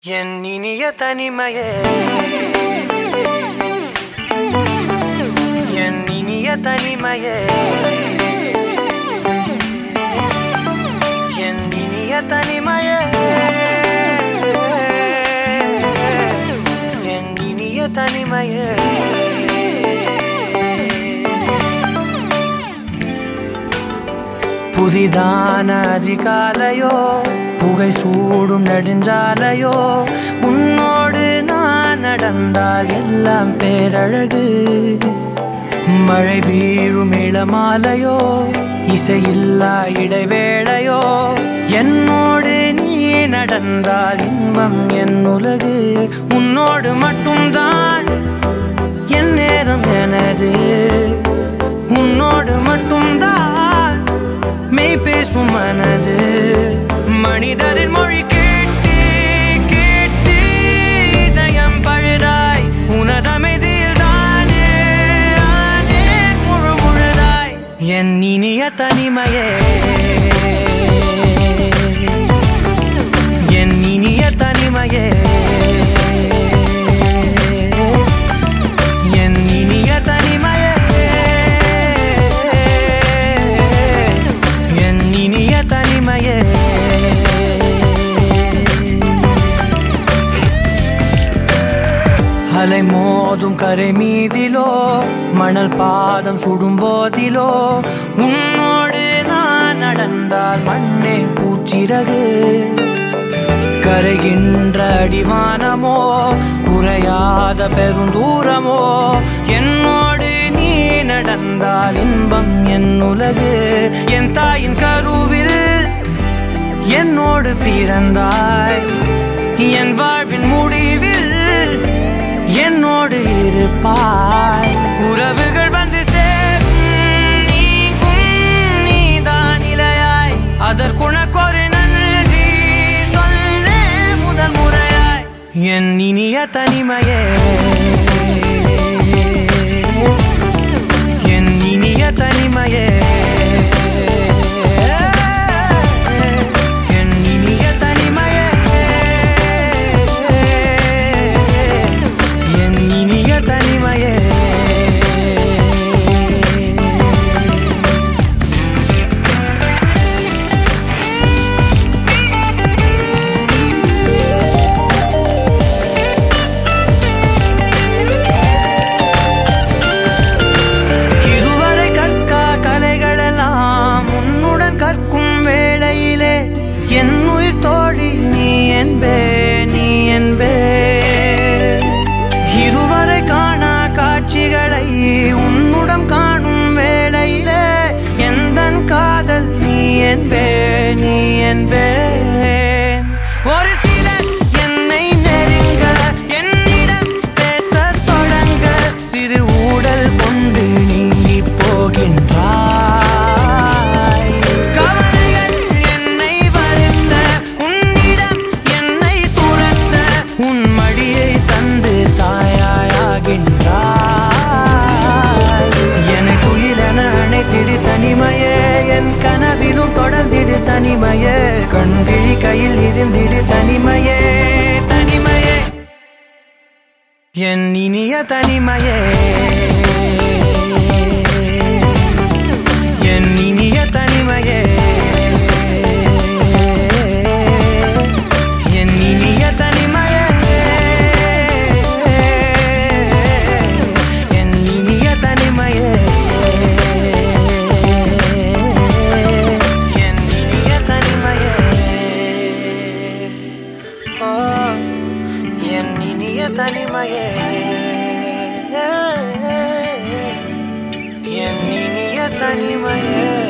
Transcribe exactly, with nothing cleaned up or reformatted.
என் இனிய தனிமையே, என் இனிய தனிமையே, என் இனிய தனிமையே, என் இனிய தனிமையே. புதிதான அதிகாலையோ, புகை சூடும் நெடுஞ்சாலையோ, உன்னோடு நான் நடந்தால் எல்லாம் பேரழகு. மழை வீழும் இளமாலையோ, இசையில்லா இடைவேளையோ, என்னோடு நீ நடந்தால் இன்பம் என் உலகு. உன்னோடு மட்டும்தான் என் நேரம் எனது, உன்னோடு மட்டும்தான் மெய் பேசும் மனது. மனிதரின் மொழி கேட்டு கேட்டு இதயம் பழுதாய், உனதமைதியில் தானே ஆனே முழு முழுதாய். என் இனிய தனிமையே, என் இனிய தனிமையே, என் இனிய தனிமையே, என் இனிய தனிமையே. அலை மோதும் கரை மீதிலோ, மணல் பாதம் சுடும் போதிலோ, உன்னோடு நான் நடந்தால் மண்ணே பூச்சிறகு. கரைகின்ற அடிவானமோ, குறையாத பெருந்தூரமோ, என்னோடு நீ நடந்தால் இன்பம் என் உலகு. என் தாயின் கருவில் என்னோடு பிறந்தாய், என் வாழ்வின் முடிவில் என்னோடு இருப்பாய். உறவுகள் வந்து சேரும் நீக்கும் நீதான் இலையாய், அதற்குணக்கொரு நன்றி சொல்ல முதல் முறையாய். என் இனிய தனிமையே, என் இனிய தனிமையே, என் இனிய தனிமையே, என் இனிய தனிமையே. இதுவரை கற்கா கலைகளெல்லாம் உன்னுடன் கற்கும் வேளையிலே, என் உயிர் தோழி நீ என்பே, நீ என்பே. இதுவரை காணா காட்சிகளை உன்னுடன் காணும் வேளையிலே, எந்தன் காதல் நீ என்பே, நீ என்பே. ஒரு சிலர் என்னை நெருங்க, என்னிடம் பேசத் தொடங்க, சிறு ஊடல் கொண்டு நீங்கி போகின்றாய். கவலைகள் என்னை வருத்த, உன்னிடம் என்னை துரத்த, உன் மடியை தந்து தாயாயாகின்றாய். எனக்கு உயிரென அணைத்திடு தனிமையே, என் கனவிலும் தொடர்ந்திடு தனிமையே, கண்கிழி கையில் இருந்திடு தனிமையே, தனிமையே. என் இனிய தனிமையே, என் இனிய தனிமையே, என் இனிய தனிமையே, என் இனிய தனிமையே, என் இனிய தனிமையே. ஓ, என் இனிய தனிமையே, என் இனிய தனிமையே.